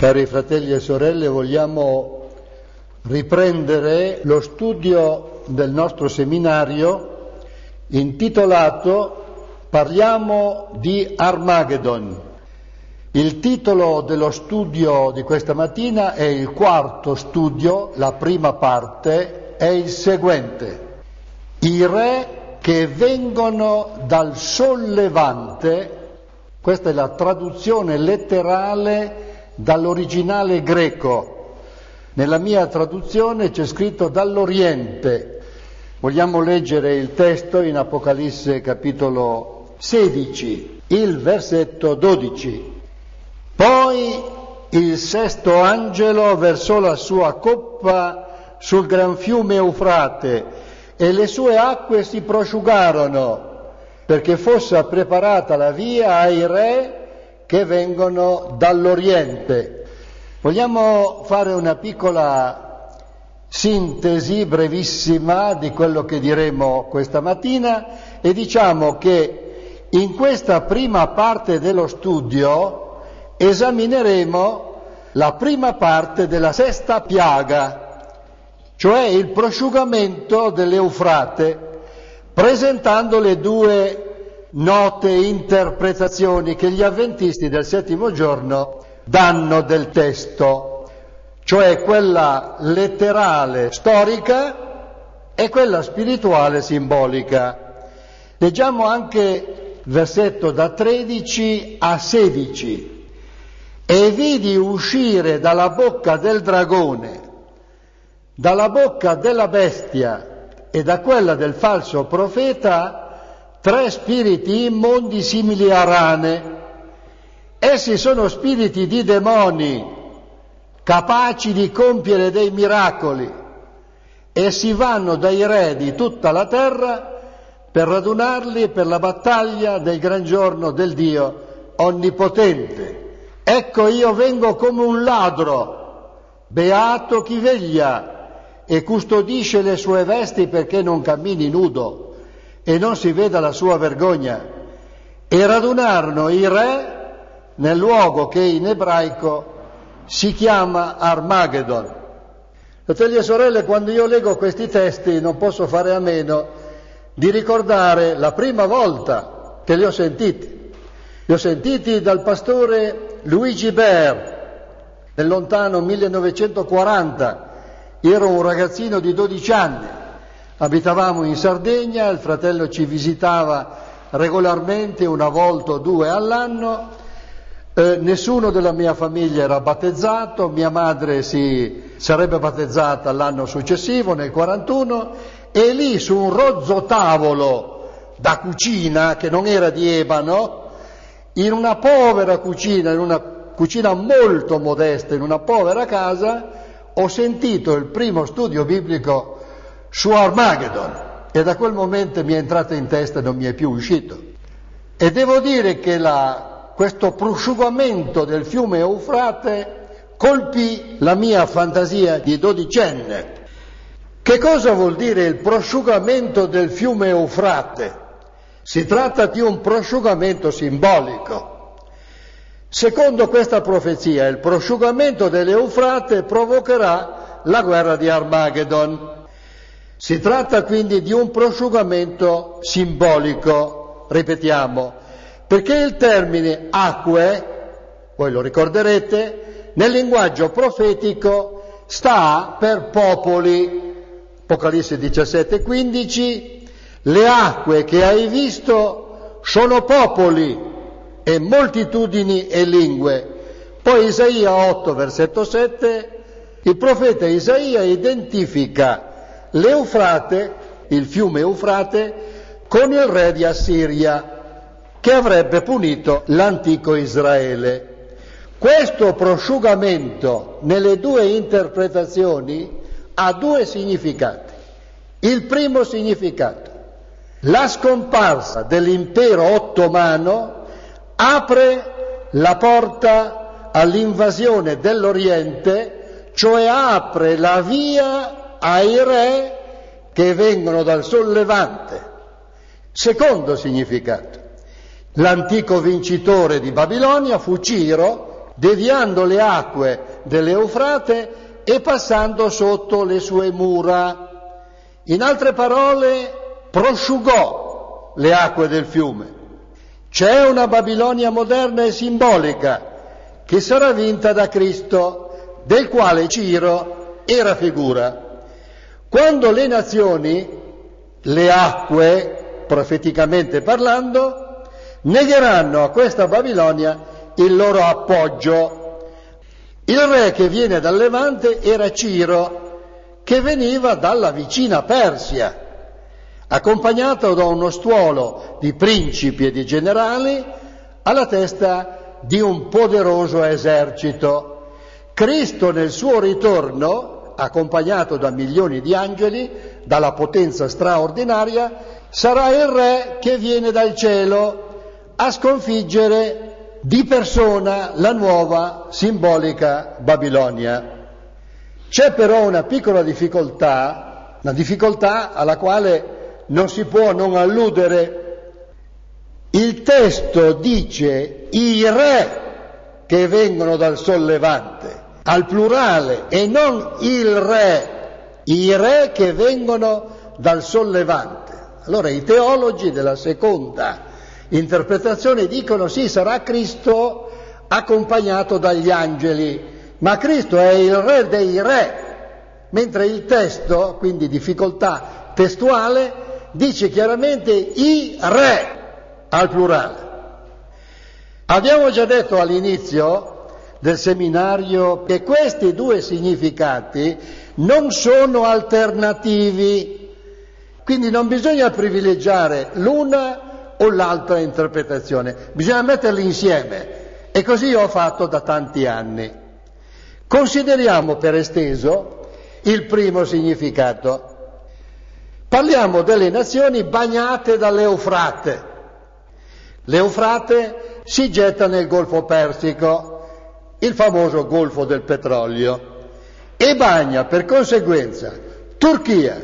Cari fratelli e sorelle, vogliamo riprendere lo studio del nostro seminario intitolato Parliamo di Armageddon. Il titolo dello studio di questa mattina è il quarto studio, la prima parte è il seguente: i re che vengono dal sollevante. Questa è la traduzione letterale dall'originale greco. Nella mia traduzione c'è scritto dall'Oriente. Vogliamo leggere il testo in Apocalisse capitolo 16, il versetto 12. Poi il sesto angelo versò la sua coppa sul gran fiume Eufrate e le sue acque si prosciugarono, perché fosse preparata la via ai re che vengono dall'Oriente. Vogliamo fare una piccola sintesi brevissima di quello che diremo questa mattina e diciamo che in questa prima parte dello studio esamineremo la prima parte della sesta piaga, cioè il prosciugamento dell'Eufrate, presentando le due note interpretazioni che gli avventisti del settimo giorno danno del testo, cioè quella letterale storica e quella spirituale simbolica. Leggiamo anche il versetto da 13 a 16. E vidi uscire dalla bocca del dragone, dalla bocca della bestia e da quella del falso profeta 3 spiriti immondi simili a rane. Essi sono spiriti di demoni, capaci di compiere dei miracoli. Essi vanno dai re di tutta la terra per radunarli per la battaglia del gran giorno del Dio Onnipotente. Ecco, io vengo come un ladro, beato chi veglia e custodisce le sue vesti perché non cammini nudo e non si veda la sua vergogna. E radunarono i re nel luogo che in ebraico si chiama Armageddon. Fratelli e sorelle, quando io leggo questi testi non posso fare a meno di ricordare la prima volta che li ho sentiti. Li ho sentiti dal pastore Luigi Baer nel lontano 1940. Ero un ragazzino di 12 anni. Abitavamo in Sardegna, il fratello ci visitava regolarmente, una volta o due all'anno. Nessuno della mia famiglia era battezzato, mia madre si sarebbe battezzata l'anno successivo, nel 41, e lì su un rozzo tavolo da cucina, che non era di ebano, in una povera cucina, in una cucina molto modesta, in una povera casa, ho sentito il primo studio biblico su Armageddon e da quel momento mi è entrato in testa e non mi è più uscito. E devo dire che questo prosciugamento del fiume Eufrate colpì la mia fantasia di dodicenne. Che cosa vuol dire il prosciugamento del fiume Eufrate? Si tratta di un prosciugamento simbolico. Secondo questa profezia, il prosciugamento dell'Eufrate provocherà la guerra di Armageddon. Si tratta quindi di un prosciugamento simbolico, ripetiamo, perché il termine acque, voi lo ricorderete, nel linguaggio profetico sta per popoli. Apocalisse 17:15, le acque che hai visto sono popoli e moltitudini e lingue. Poi Isaia 8, versetto 7, il profeta Isaia identifica l'Eufrate, il fiume Eufrate, con il re di Assiria, che avrebbe punito l'antico Israele. Questo prosciugamento nelle due interpretazioni ha due significati. Il primo significato: la scomparsa dell'impero ottomano apre la porta all'invasione dell'Oriente, cioè apre la via ai re che vengono dal sollevante. Secondo significato: l'antico vincitore di Babilonia fu Ciro, deviando le acque dell'Eufrate e passando sotto le sue mura. In altre parole, prosciugò le acque del fiume. C'è una Babilonia moderna e simbolica che sarà vinta da Cristo, del quale Ciro era figura. Quando le nazioni, le acque, profeticamente parlando, negheranno a questa Babilonia il loro appoggio. Il re che viene dal Levante era Ciro, che veniva dalla vicina Persia, accompagnato da uno stuolo di principi e di generali alla testa di un poderoso esercito. Cristo nel suo ritorno, accompagnato da milioni di angeli, dalla potenza straordinaria, sarà il re che viene dal cielo a sconfiggere di persona la nuova simbolica Babilonia. C'è però una piccola difficoltà, una difficoltà alla quale non si può non alludere. Il testo dice i re che vengono dal sollevante, al plurale, e non il re, i re che vengono dal sollevante. Allora i teologi della seconda interpretazione dicono sì, sarà Cristo accompagnato dagli angeli, ma Cristo è il re dei re, mentre il testo, quindi difficoltà testuale, dice chiaramente i re al plurale. Abbiamo già detto all'inizio del seminario che questi due significati non sono alternativi, quindi non bisogna privilegiare l'una o l'altra interpretazione, bisogna metterli insieme, e così ho fatto da tanti anni. Consideriamo per esteso il primo significato. Parliamo delle nazioni bagnate dall'Eufrate. L'Eufrate si getta nel Golfo Persico, il famoso Golfo del petrolio, e bagna per conseguenza Turchia,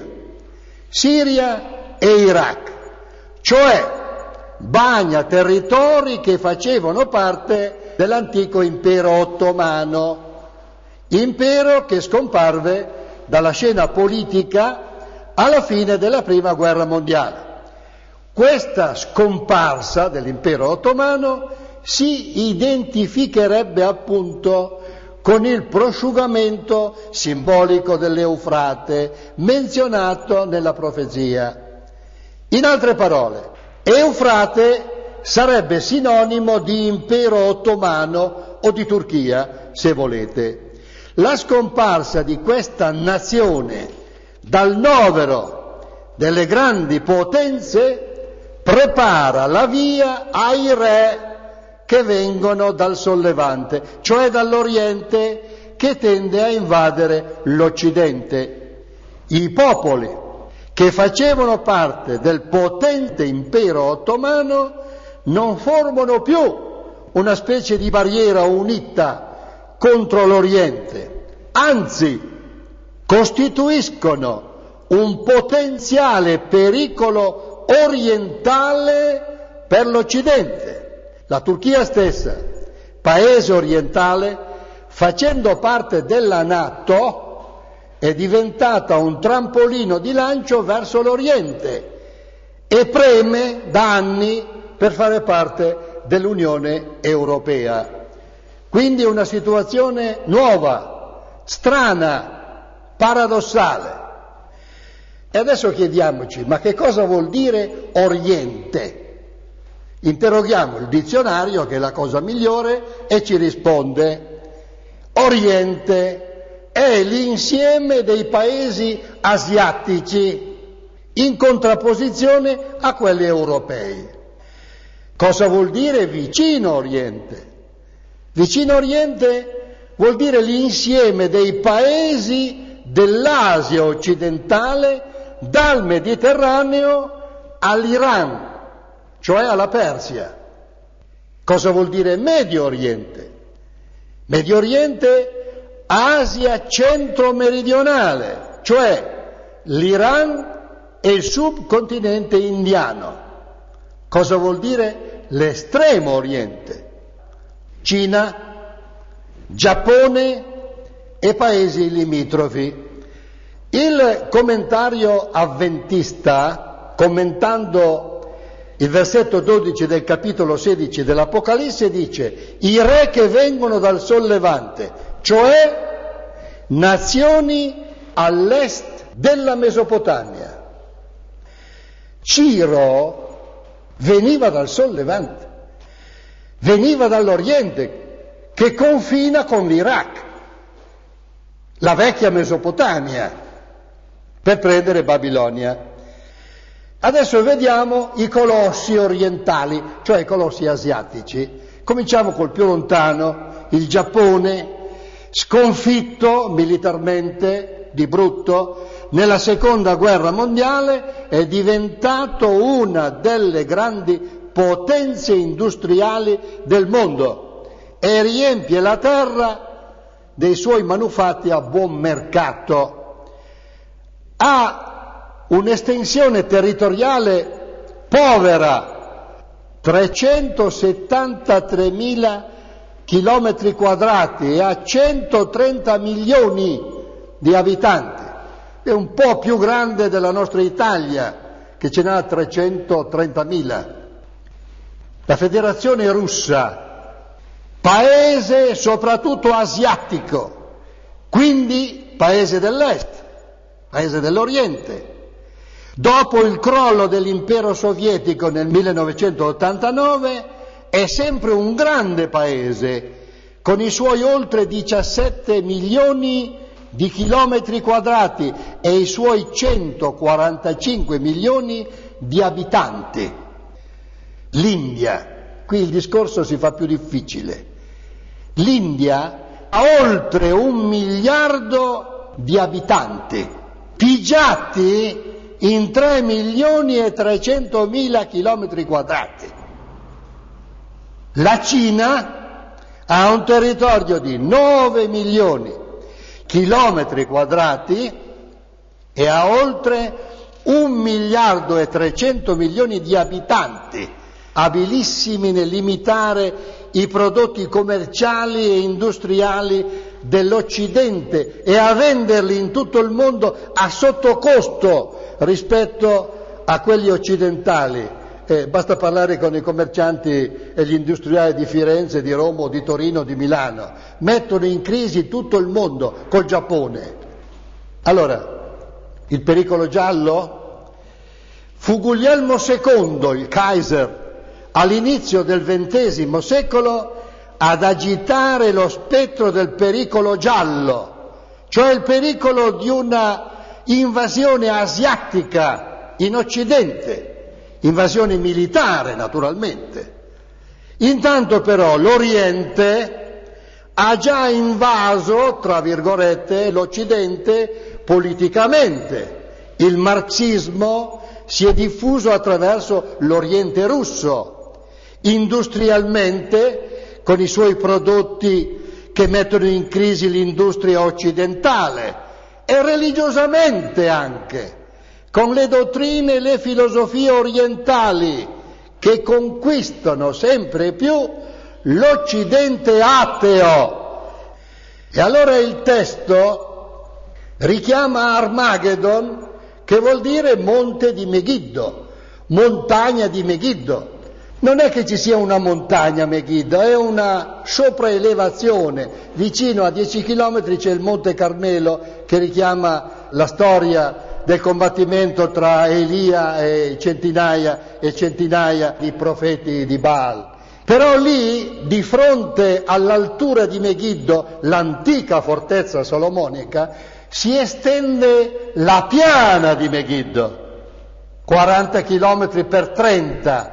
Siria e Iraq, cioè bagna territori che facevano parte dell'antico impero ottomano, impero che scomparve dalla scena politica alla fine della prima guerra mondiale. Questa scomparsa dell'impero ottomano si identificherebbe appunto con il prosciugamento simbolico dell'Eufrate menzionato nella profezia. In altre parole, Eufrate sarebbe sinonimo di impero ottomano o di Turchia, se volete. La scomparsa di questa nazione dal novero delle grandi potenze prepara la via ai re che vengono dal sollevante, cioè dall'Oriente, che tende a invadere l'Occidente. I popoli che facevano parte del potente impero ottomano non formano più una specie di barriera unita contro l'Oriente, anzi costituiscono un potenziale pericolo orientale per l'Occidente. La Turchia stessa, paese orientale, facendo parte della NATO, è diventata un trampolino di lancio verso l'Oriente e preme da anni per fare parte dell'Unione Europea. Quindi una situazione nuova, strana, paradossale. E adesso chiediamoci, ma che cosa vuol dire Oriente? Interroghiamo il dizionario, che è la cosa migliore, e ci risponde: Oriente è l'insieme dei paesi asiatici in contrapposizione a quelli europei. Cosa vuol dire vicino Oriente? Vicino Oriente vuol dire l'insieme dei paesi dell'Asia occidentale, dal Mediterraneo all'Iran, cioè alla Persia. Cosa vuol dire Medio Oriente? Medio Oriente, Asia centro-meridionale, cioè l'Iran e il subcontinente indiano. Cosa vuol dire l'estremo Oriente? Cina, Giappone e paesi limitrofi. Il commentario avventista, commentando il versetto 12 del capitolo 16 dell'Apocalisse, dice: i re che vengono dal sollevante, cioè nazioni all'est della Mesopotamia. Ciro veniva dal sollevante, veniva dall'Oriente, che confina con l'Iraq, la vecchia Mesopotamia, per prendere Babilonia. Adesso vediamo i colossi orientali, cioè i colossi asiatici. Cominciamo col più lontano, il Giappone, sconfitto militarmente di brutto nella seconda guerra mondiale, è diventato una delle grandi potenze industriali del mondo e riempie la terra dei suoi manufatti a buon mercato. Ha un'estensione territoriale povera, 373.000 chilometri quadrati e ha 130 milioni di abitanti. È un po' più grande della nostra Italia, che ce n'ha 330.000. La Federazione Russa, paese soprattutto asiatico, quindi paese dell'Est, paese dell'Oriente. Dopo il crollo dell'impero sovietico nel 1989 è sempre un grande paese, con i suoi oltre 17 milioni di chilometri quadrati e i suoi 145 milioni di abitanti. L'India, qui il discorso si fa più difficile. L'India ha oltre 1 miliardo di abitanti, pigiati in 3 milioni e 300.000 chilometri quadrati. La Cina ha un territorio di 9 milioni chilometri quadrati e ha oltre 1 miliardo e 300 milioni di abitanti, abilissimi nel limitare i prodotti commerciali e industriali dell'Occidente e a venderli in tutto il mondo a sottocosto rispetto a quelli occidentali. Basta parlare con i commercianti e gli industriali di Firenze, di Roma, di Torino, di Milano. Mettono in crisi tutto il mondo col Giappone. Allora, il pericolo giallo? Fu Guglielmo II, il Kaiser, all'inizio del XX secolo ad agitare lo spettro del pericolo giallo, cioè il pericolo di una invasione asiatica in Occidente. Invasione militare, naturalmente. Intanto però l'Oriente ha già invaso, tra virgolette, l'Occidente politicamente. Il marxismo si è diffuso attraverso l'Oriente russo, industrialmente con i suoi prodotti che mettono in crisi l'industria occidentale e religiosamente anche, con le dottrine e le filosofie orientali che conquistano sempre più l'Occidente ateo. E allora il testo richiama Armageddon, che vuol dire monte di Megiddo, montagna di Megiddo. Non è che ci sia una montagna Megiddo, è una sopraelevazione. Vicino a 10 chilometri c'è il Monte Carmelo, che richiama la storia del combattimento tra Elia e centinaia di profeti di Baal. Però lì, di fronte all'altura di Megiddo, l'antica fortezza solomonica, si estende la piana di Megiddo, 40 chilometri per 30.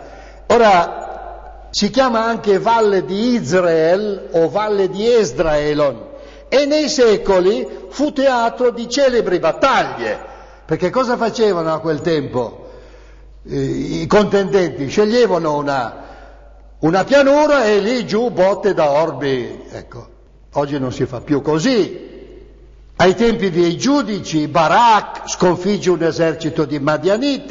Ora, si chiama anche Valle di Israel o Valle di Esdraelon, e nei secoli fu teatro di celebri battaglie. Perché cosa facevano a quel tempo? I contendenti sceglievano una pianura e lì giù botte da orbi. Ecco, oggi non si fa più così. Ai tempi dei giudici, Barak sconfigge un esercito di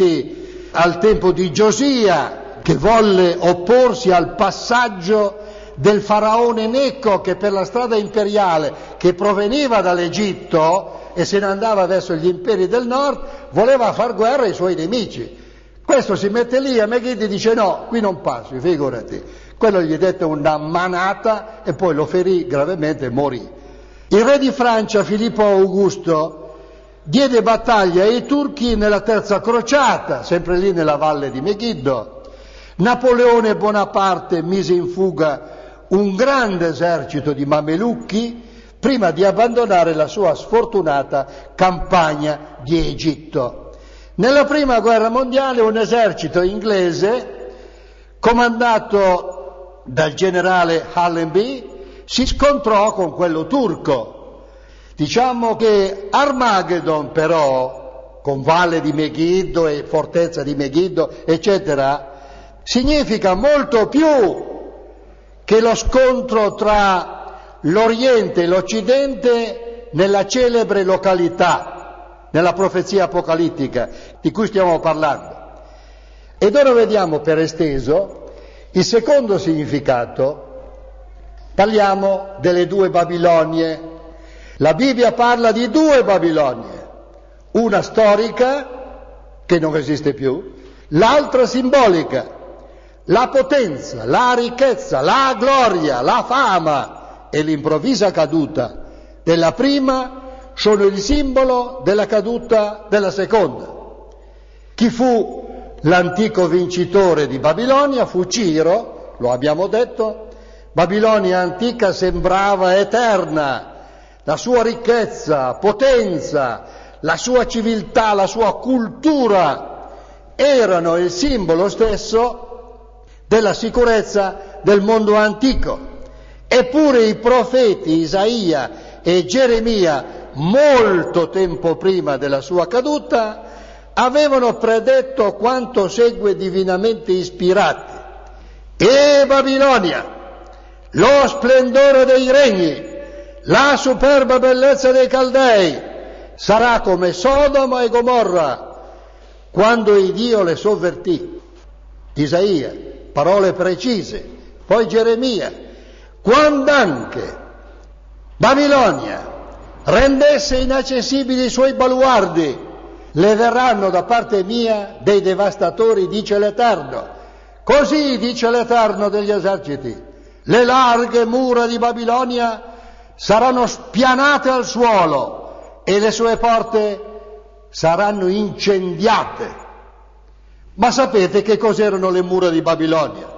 Madianiti, al tempo di Giosia, che volle opporsi al passaggio del faraone Neco, che per la strada imperiale che proveniva dall'Egitto e se ne andava verso gli imperi del nord, voleva far guerra ai suoi nemici. Questo si mette lì e Megiddo dice no, qui non passi, figurati. Quello gli dette una manata e poi lo ferì gravemente e morì. Il re di Francia, Filippo Augusto, diede battaglia ai turchi nella terza crociata, sempre lì nella valle di Megiddo. Napoleone Bonaparte mise in fuga un grande esercito di mamelucchi prima di abbandonare la sua sfortunata campagna di Egitto. Nella prima guerra mondiale un esercito inglese, comandato dal generale Allenby, si scontrò con quello turco. Diciamo che Armageddon però, con valle di Megiddo e fortezza di Megiddo, eccetera, significa molto più che lo scontro tra l'Oriente e l'Occidente nella celebre località, nella profezia apocalittica di cui stiamo parlando. Ed ora vediamo per esteso il secondo significato. Parliamo delle due Babilonie. La Bibbia parla di due Babilonie, una storica, che non esiste più, l'altra simbolica. La potenza, la ricchezza, la gloria, la fama e l'improvvisa caduta della prima sono il simbolo della caduta della seconda. Chi fu l'antico vincitore di Babilonia fu Ciro, lo abbiamo detto. Babilonia antica sembrava eterna, la sua ricchezza, potenza, la sua civiltà, la sua cultura erano il simbolo stesso della sicurezza del mondo antico. Eppure i profeti Isaia e Geremia, molto tempo prima della sua caduta, avevano predetto quanto segue divinamente ispirati. E Babilonia, lo splendore dei regni, la superba bellezza dei Caldei, sarà come Sodoma e Gomorra, quando il Dio le sovvertì. Isaia, parole precise. Poi Geremia, quando anche Babilonia rendesse inaccessibili i suoi baluardi, le verranno da parte mia dei devastatori, dice l'Eterno. Così dice l'Eterno degli eserciti, le larghe mura di Babilonia saranno spianate al suolo e le sue porte saranno incendiate. Ma sapete che cos'erano le mura di Babilonia?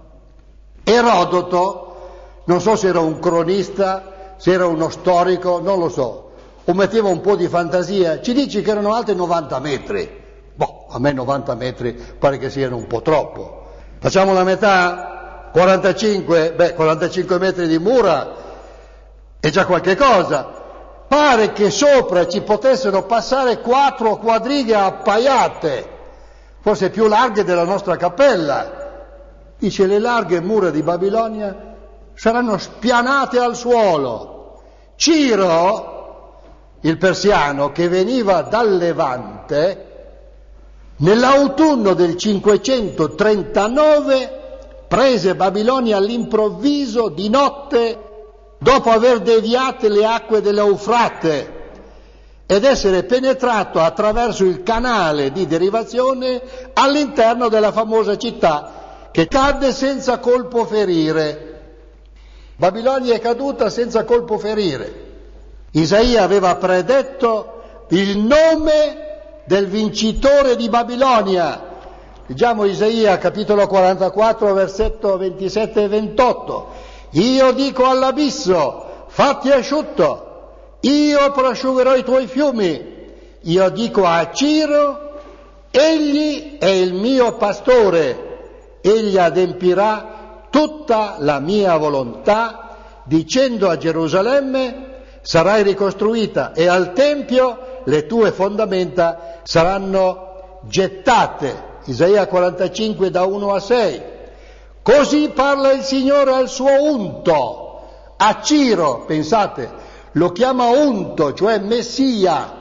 Erodoto, non so se era un cronista, se era uno storico, non lo so, o metteva un po' di fantasia, ci dice che erano alte 90 metri. Boh, a me 90 metri pare che siano un po' troppo. Facciamo la metà? 45? 45 metri di mura è già qualche cosa. Pare che sopra ci potessero passare 4 quadrighe appaiate, forse più larghe della nostra cappella. Dice, le larghe mura di Babilonia saranno spianate al suolo. Ciro, il persiano, che veniva dal Levante, nell'autunno del 539 prese Babilonia all'improvviso di notte, dopo aver deviato le acque dell'Eufrate ed essere penetrato attraverso il canale di derivazione all'interno della famosa città, che cadde senza colpo ferire. Babilonia è caduta senza colpo ferire. Isaia aveva predetto il nome del vincitore di Babilonia. Leggiamo Isaia capitolo 44 versetto 27 e 28. Io dico all'abisso, fatti asciutto, io prosciugherò i tuoi fiumi. Io dico a Ciro, egli è il mio pastore, egli adempirà tutta la mia volontà, dicendo a Gerusalemme, sarai ricostruita, e al Tempio le tue fondamenta saranno gettate. Isaia 45 da 1 a 6. Così parla il Signore al suo unto, a Ciro, pensate, lo chiama unto, cioè Messia,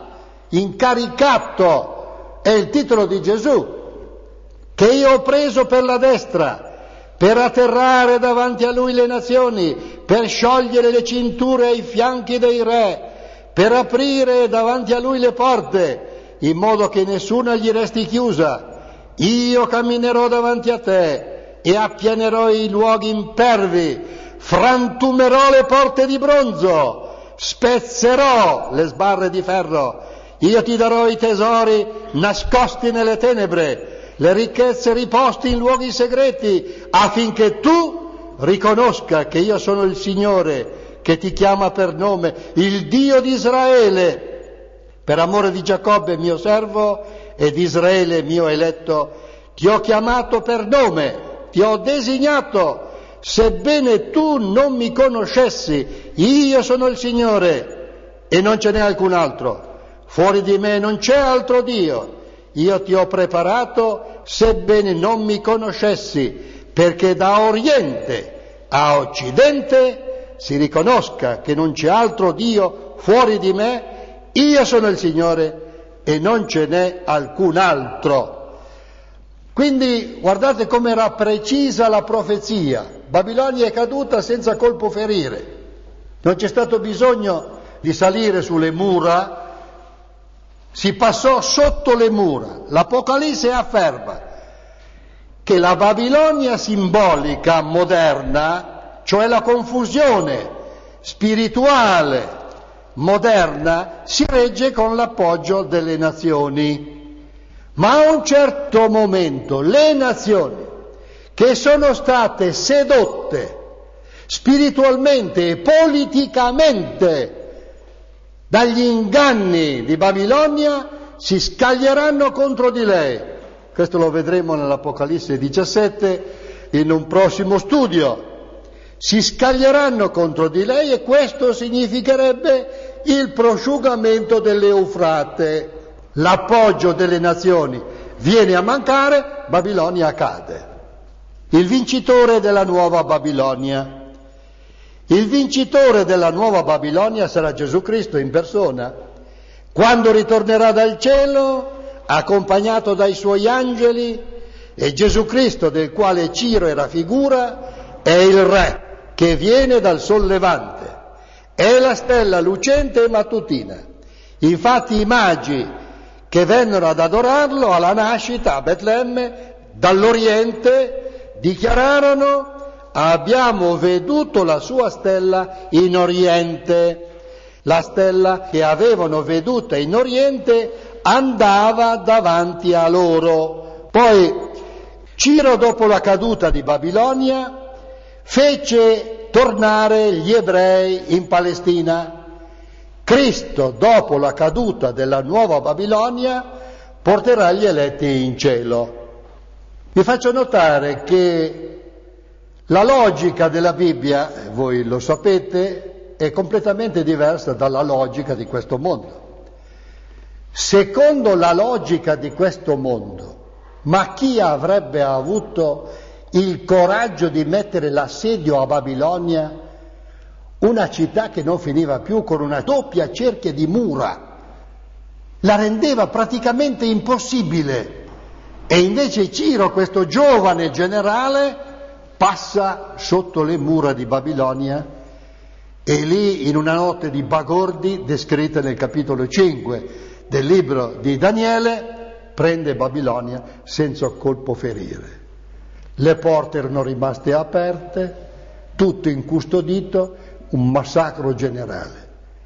incaricato, è il titolo di Gesù, che io ho preso per la destra, per atterrare davanti a lui le nazioni, per sciogliere le cinture ai fianchi dei re, per aprire davanti a lui le porte, in modo che nessuna gli resti chiusa. Io camminerò davanti a te e appianerò i luoghi impervi, frantumerò le porte di bronzo, spezzerò le sbarre di ferro. Io ti darò i tesori nascosti nelle tenebre, le ricchezze riposte in luoghi segreti, affinché tu riconosca che io sono il Signore che ti chiama per nome, il Dio di Israele. Per amore di Giacobbe mio servo e di Israele mio eletto, ti ho chiamato per nome, ti ho designato, sebbene tu non mi conoscessi. Io sono il Signore e non ce n'è alcun altro. Fuori di me non c'è altro Dio. Io ti ho preparato, sebbene non mi conoscessi, perché da oriente a occidente si riconosca che non c'è altro Dio fuori di me. Io sono il Signore e non ce n'è alcun altro. Quindi guardate come era precisa la profezia. Babilonia è caduta senza colpo ferire. Non c'è stato bisogno di salire sulle mura, si passò sotto le mura. L'Apocalisse afferma che la Babilonia simbolica moderna, cioè la confusione spirituale moderna, si regge con l'appoggio delle nazioni. Ma a un certo momento le nazioni che sono state sedotte spiritualmente e politicamente dagli inganni di Babilonia si scaglieranno contro di lei. Questo lo vedremo nell'Apocalisse 17 in un prossimo studio. Si scaglieranno contro di lei e questo significherebbe il prosciugamento dell'Eufrate. L'appoggio delle nazioni viene a mancare, Babilonia cade. Il vincitore della nuova Babilonia. Il vincitore della nuova Babilonia sarà Gesù Cristo in persona, quando ritornerà dal cielo, accompagnato dai suoi angeli, e Gesù Cristo, del quale Ciro era figura, è il Re che viene dal sollevante, è la stella lucente e mattutina. Infatti i magi che vennero ad adorarlo alla nascita a Betlemme, dall'Oriente, dichiararono: abbiamo veduto la sua stella in Oriente. La stella che avevano veduta in Oriente andava davanti a loro. Poi Ciro, dopo la caduta di Babilonia, fece tornare gli ebrei in Palestina. Cristo, dopo la caduta della nuova Babilonia, porterà gli eletti in cielo. Vi faccio notare che la logica della Bibbia, voi lo sapete, è completamente diversa dalla logica di questo mondo. Secondo la logica di questo mondo, ma chi avrebbe avuto il coraggio di mettere l'assedio a Babilonia, una città che non finiva più, con una doppia cerchia di mura? La rendeva praticamente impossibile. E invece Ciro, questo giovane generale, passa sotto le mura di Babilonia e lì, in una notte di bagordi, descritta nel capitolo 5 del libro di Daniele, prende Babilonia senza colpo ferire. Le porte erano rimaste aperte, tutto incustodito, un massacro generale.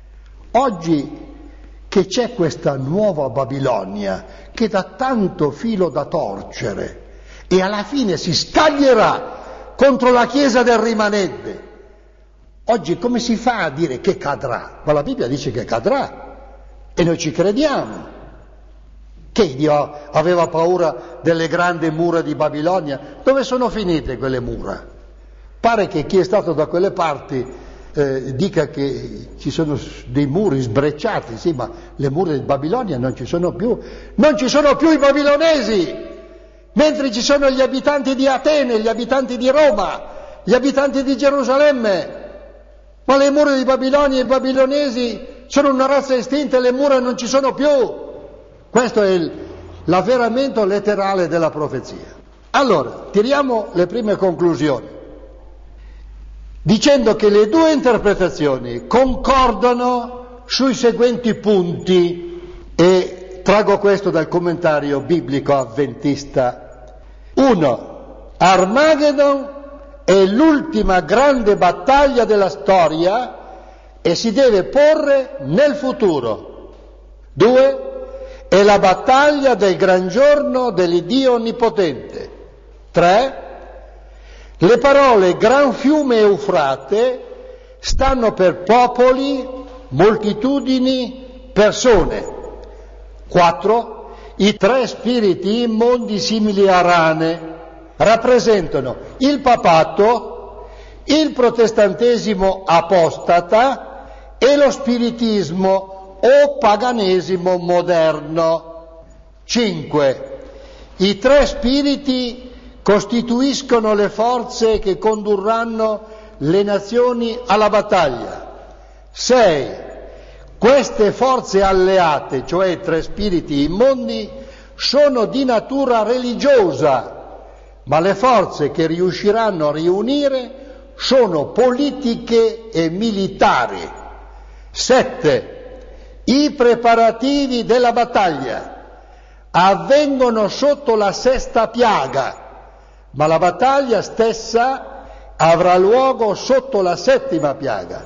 Oggi che c'è questa nuova Babilonia che dà tanto filo da torcere e alla fine si scaglierà contro la Chiesa del rimanente, oggi come si fa a dire che cadrà? Ma la Bibbia dice che cadrà e noi ci crediamo. Che Dio aveva paura delle grandi mura di Babilonia? Dove sono finite quelle mura? Pare che chi è stato da quelle parti dica che ci sono dei muri sbrecciati, sì, ma le mura di Babilonia non ci sono più. Non ci sono più i babilonesi, mentre ci sono gli abitanti di Atene, gli abitanti di Roma, gli abitanti di Gerusalemme. Ma le mura di Babilonia e i babilonesi sono una razza estinta e le mura non ci sono più. Questo è l'avveramento letterale della profezia. Allora, tiriamo le prime conclusioni, dicendo che le due interpretazioni concordano sui seguenti punti, e traggo questo dal commentario biblico avventista. 1. Armageddon è l'ultima grande battaglia della storia e si deve porre nel futuro. 2. È la battaglia del gran giorno dell'Iddio Onnipotente. 3. Le parole gran fiume Eufrate stanno per popoli, moltitudini, persone. 4. I tre spiriti immondi simili a rane rappresentano il papato, il protestantesimo apostata e lo spiritismo o paganesimo moderno. 5. I tre spiriti costituiscono le forze che condurranno le nazioni alla battaglia. 6. Queste forze alleate, cioè i tre spiriti immondi, sono di natura religiosa, ma le forze che riusciranno a riunire sono politiche e militari. 7. I preparativi della battaglia avvengono sotto la sesta piaga, ma la battaglia stessa avrà luogo sotto la settima piaga.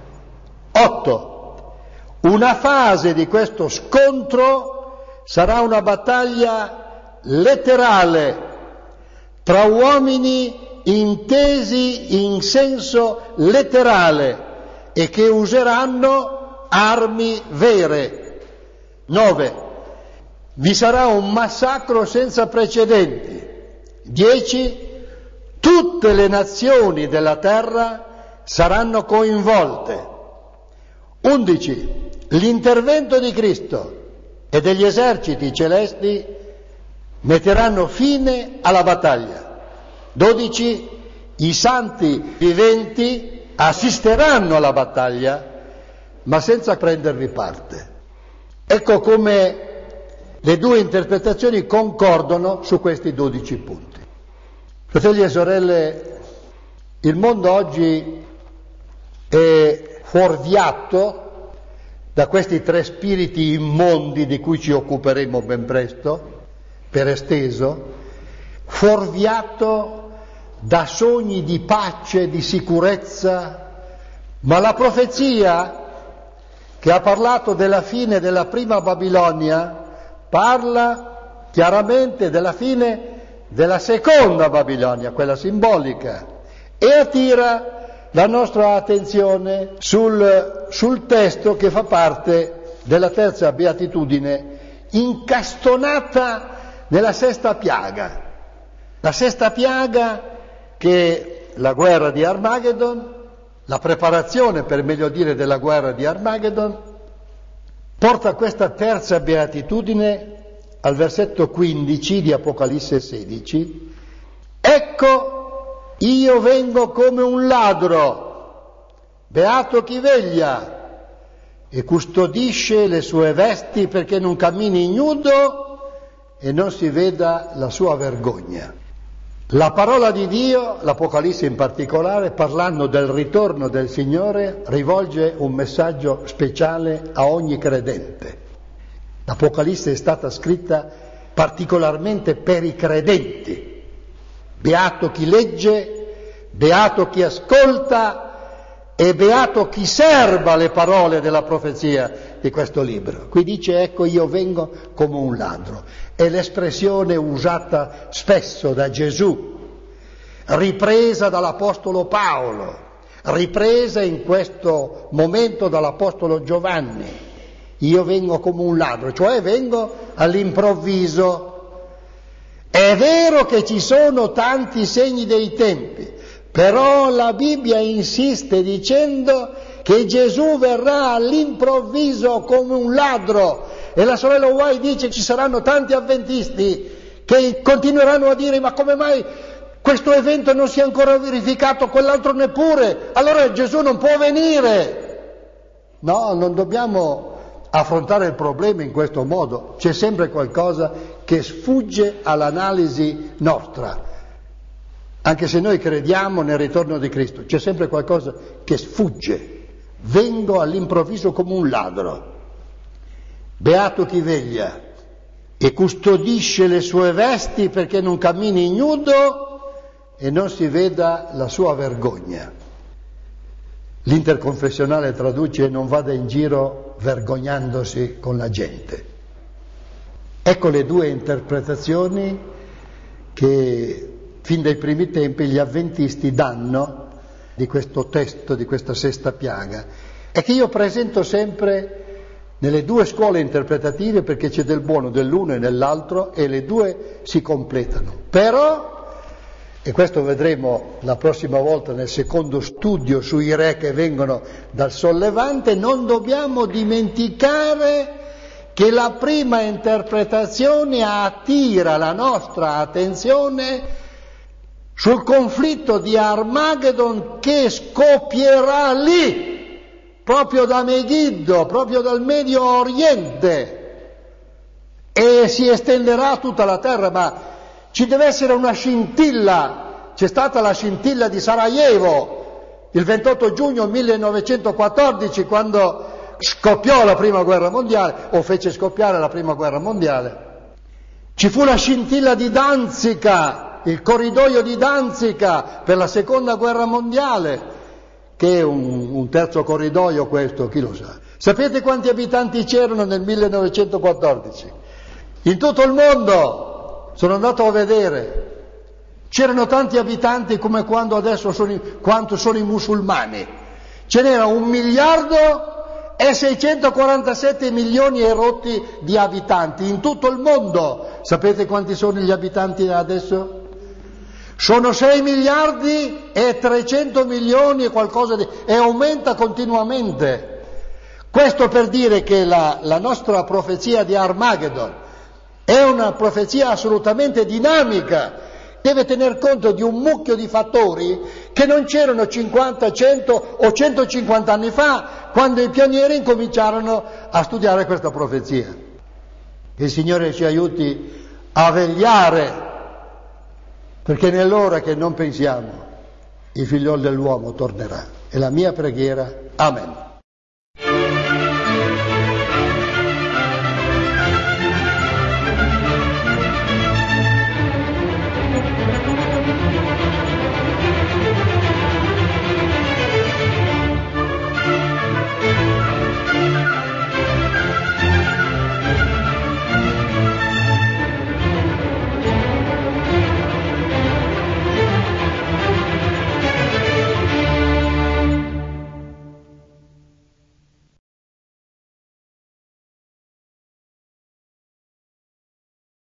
8. Una fase di questo scontro sarà una battaglia letterale tra uomini intesi in senso letterale e che useranno armi vere. 9. Vi sarà un massacro senza precedenti. 10. Tutte le nazioni della terra saranno coinvolte. 11. L'intervento di Cristo e degli eserciti celesti metteranno fine alla battaglia. 12. I santi viventi assisteranno alla battaglia, ma senza prendervi parte. Ecco come le due interpretazioni concordano su questi 12 punti. Fratelli e sorelle, il mondo oggi è fuorviato da questi tre spiriti immondi di cui ci occuperemo ben presto, per esteso, fuorviato da sogni di pace, di sicurezza, ma la profezia che ha parlato della fine della prima Babilonia parla chiaramente della fine della seconda Babilonia, quella simbolica, e attira la nostra attenzione sul testo che fa parte della terza beatitudine, incastonata nella sesta piaga. La sesta piaga che è la guerra di Armageddon, la preparazione, per meglio dire, della guerra di Armageddon, porta questa terza beatitudine al versetto 15 di Apocalisse 16. Ecco, io vengo come un ladro, beato chi veglia e custodisce le sue vesti perché non cammini ignudo e non si veda la sua vergogna. La parola di Dio, l'Apocalisse in particolare, parlando del ritorno del Signore, rivolge un messaggio speciale a ogni credente. L'Apocalisse è stata scritta particolarmente per i credenti. Beato chi legge, beato chi ascolta e beato chi serba le parole della profezia di questo libro. Qui dice ecco io vengo come un ladro. È l'espressione usata spesso da Gesù, ripresa dall'Apostolo Paolo, ripresa in questo momento dall'Apostolo Giovanni. Io vengo come un ladro, cioè vengo all'improvviso. È vero che ci sono tanti segni dei tempi, però la Bibbia insiste dicendo che Gesù verrà all'improvviso come un ladro, e la sorella White dice che ci saranno tanti avventisti che continueranno a dire ma come mai questo evento non si è ancora verificato, quell'altro neppure, allora Gesù non può venire. No, non dobbiamo affrontare il problema in questo modo, c'è sempre qualcosa che sfugge all'analisi nostra. Anche se noi crediamo nel ritorno di Cristo, c'è sempre qualcosa che sfugge. Vengo all'improvviso come un ladro. Beato chi veglia e custodisce le sue vesti perché non cammini ignudo e non si veda la sua vergogna. L'interconfessionale traduce: non vada in giro vergognandosi con la gente. Ecco le due interpretazioni che fin dai primi tempi gli avventisti danno di questo testo, di questa sesta piaga, e che io presento sempre nelle due scuole interpretative, perché c'è del buono dell'uno e nell'altro e le due si completano. Però, e questo vedremo la prossima volta nel secondo studio sui re che vengono dal sollevante, non dobbiamo dimenticare che la prima interpretazione attira la nostra attenzione sul conflitto di Armageddon che scoppierà lì, proprio da Megiddo, proprio dal Medio Oriente, e si estenderà a tutta la terra. Ma ci deve essere una scintilla. C'è stata la scintilla di Sarajevo il 28 giugno 1914, quando scoppiò la prima guerra mondiale, o fece scoppiare la prima guerra mondiale. Ci fu la scintilla di Danzica, il corridoio di Danzica per la seconda guerra mondiale, che è un terzo corridoio questo, chi lo sa. Sapete quanti abitanti c'erano nel 1914? In tutto il mondo, sono andato a vedere, c'erano tanti abitanti come quando adesso quanto sono i musulmani. Ce n'era 1 miliardo e 647 milioni e rotti di abitanti in tutto il mondo. Sapete quanti sono gli abitanti adesso? Sono 6 miliardi e 300 milioni e qualcosa e aumenta continuamente. Questo per dire che la nostra profezia di Armageddon è una profezia assolutamente dinamica, deve tener conto di un mucchio di fattori che non c'erano 50, 100 o 150 anni fa, quando i pionieri incominciarono a studiare questa profezia. Che il Signore ci aiuti a vegliare, perché nell'ora che non pensiamo il figliol dell'uomo tornerà. È la mia preghiera. Amen.